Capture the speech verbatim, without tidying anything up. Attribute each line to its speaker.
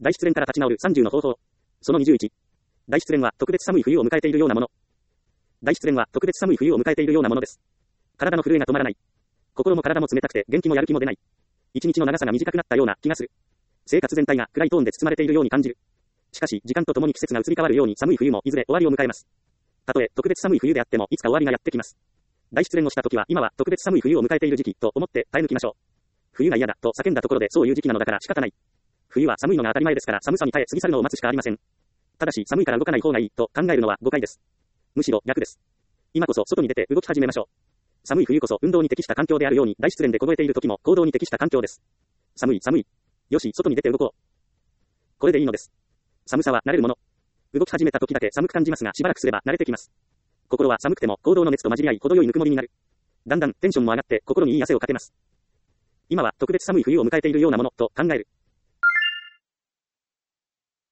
Speaker 1: 大失恋から立ち直るさんじゅうの方法。そのにじゅういち。大失恋は特別寒い冬を迎えているようなもの。大失恋は特別寒い冬を迎えているようなものです。体の震えが止まらない。心も体も冷たくて元気もやる気も出ない。一日の長さが短くなったような気がする。生活全体が暗いトーンで包まれているように感じる。しかし、時間とともに季節が移り変わるように寒い冬もいずれ終わりを迎えます。たとえ特別寒い冬であってもいつか終わりがやってきます。大失恋をした時は今は特別寒い冬を迎えている時期と思って耐え抜きましょう。冬が嫌だと叫んだところでそういう時期なのだから仕方ない。冬は寒いのが当たり前ですから寒さに耐え過ぎ去るのを待つしかありません。ただし寒いから動かない方がいいと考えるのは誤解です。むしろ逆です。今こそ外に出て動き始めましょう。寒い冬こそ運動に適した環境であるように大失恋で凍えている時も行動に適した環境です。寒い寒い。よし、外に出て動こう。これでいいのです。寒さは慣れるもの。動き始めた時だけ寒く感じますがしばらくすれば慣れてきます。心は寒くても行動の熱と混じり合い程よいぬくもりになる。だんだんテンションも上がって心にいい汗をかけます。今は特別寒い冬を迎えているようなものと考える。